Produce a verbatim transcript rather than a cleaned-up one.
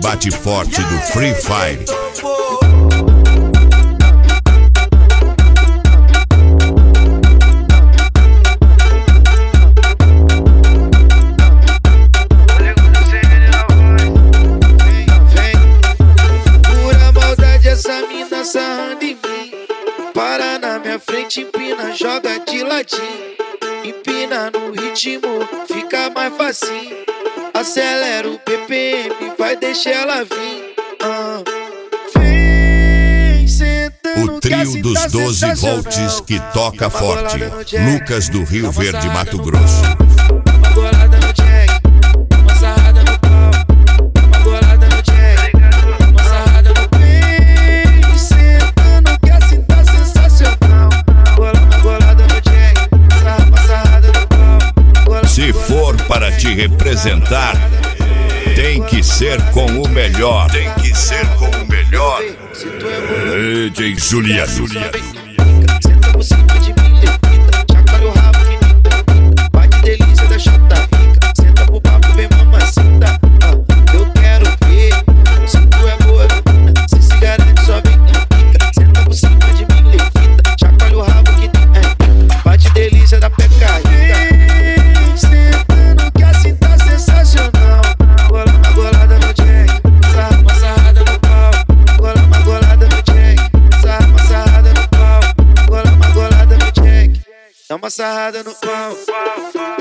bate forte do Free Fire. Essa mina sarrando em mim, para na minha frente, empina, joga de ladinho. Empina no ritmo, fica mais facinho. Acelera o B P M, vai deixar ela vir. ah. Vem sentando. O trio dos doze volts que toca forte. Lucas do Rio Verde, Mato Grosso. Uma golada no jack, uma sarrada no pau. Uma golada no jack, uma sarrada no pau. Vem sentando que assim tá sensacional. Uma golada no jack, uma sarrada no pau. Se for para te representar, tem que ser com o melhor. Tem que ser com o melhor. D J Juliano. Senta por cima de mim, levita, chacoalha o rabo que nita. Bate delícia da chata rica, senta pro papo, vem mamacita. ah, Eu quero ver, se tu é boa, se se garante só vem pica. Senta por cima de mim, levita, chacoalha o rabo que nita. Bate delícia da peca rica. Sentando que assim tá sensacional. Uma golada no jack, uma sarrada no pau. Uma golada no jack, uma sarrada no pau. Uma golada no jack, dá uma sarrada no pau.